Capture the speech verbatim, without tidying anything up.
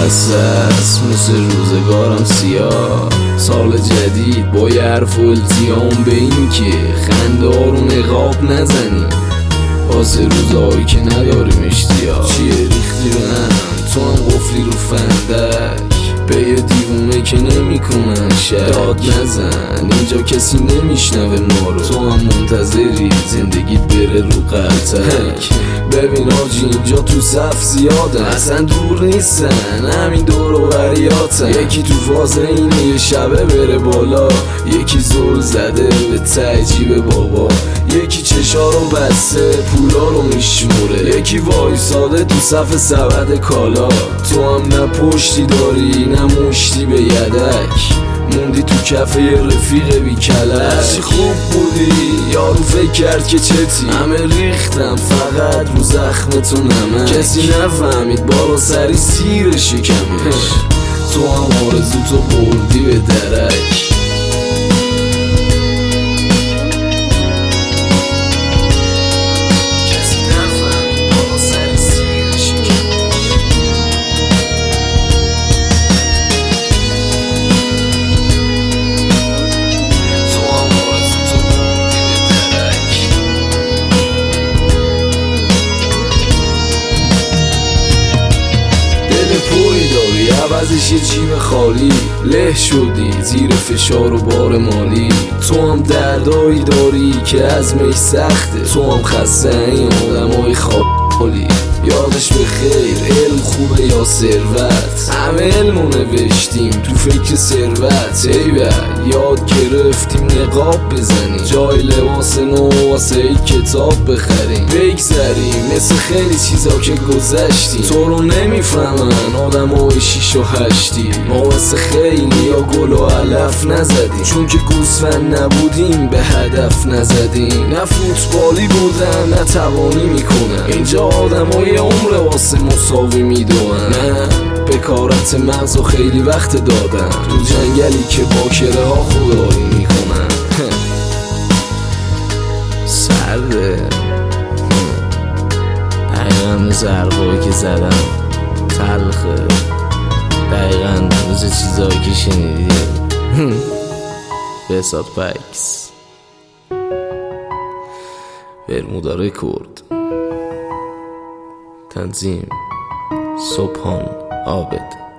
خسته است مثل روزگارم سیاه. سال جدید با یه حرف و التیام به این که خنده ها رو نقاب نزنی واسه روزهایی که نداریم اشتیاق. چیه ریختی رو هم تو هم قفلی رو فندک به یه دیوونه که نمی کنن شک. داد نزن اینجا کسی نمیشنوه ما رو، تو هم منتظری زندگیت بره رو قلتک. ببین آجی اینجا تو صف زیادن اصلا دور نیستن، همین دور و بریاتن. یکی تو فاز اینه یه شبه بره بالا، یکی زل زده به تعجیب بابا، یکی چشا رو بسته پولا رو میشموره، یکی وایساده تو صف سبد کالا. تو هم نه پشتی داری نه مشتی به یدک، موندی تو کفه یه رفیق بی کلک. چی خوب بودی یارو فکر کرد که چتی، همه ریختم فقط رو زخمتو نمک. کسی نفهمید بالا سری سیر شکمش، تو هم آرزو تو بردی به درک. عوضش یه جیب خالی له شدی زیر فشار و بار مالی. تو هم دردایی داری که عزمش سخته، تو هم خسته این آدم های خالی. یادش به خیر علم خوبه یا ثروت، همه علمو نوشتیم تو فکر ثروت. ایوه یاد گرفتیم نقاب بزنیم، جای لباس نو واسه ای کتاب بخریم، بگذریم مثل خیلی چیزا که گذشتیم. تو رو نمیفهمن آدم های شیش و هشتی، ما واسه خیلی یا گل و علف نزدیم، چون که گوسفند نبودیم به هدف نزدیم. نه فوتبالی بودن نه توانی میکنن، اینجا آدم های عمر واسه مساوی میدونن. نه بکارت مغز و خیلی وقت دادن تو جنگلی که باکره ها خودداری میکنن. سرده دقیقا مثل حرفایی که زدم، تلخه دقیقا مثل چیزایی که شنیدی. بسات پکس برمودا رکورد، تنظیم صبحان عابد.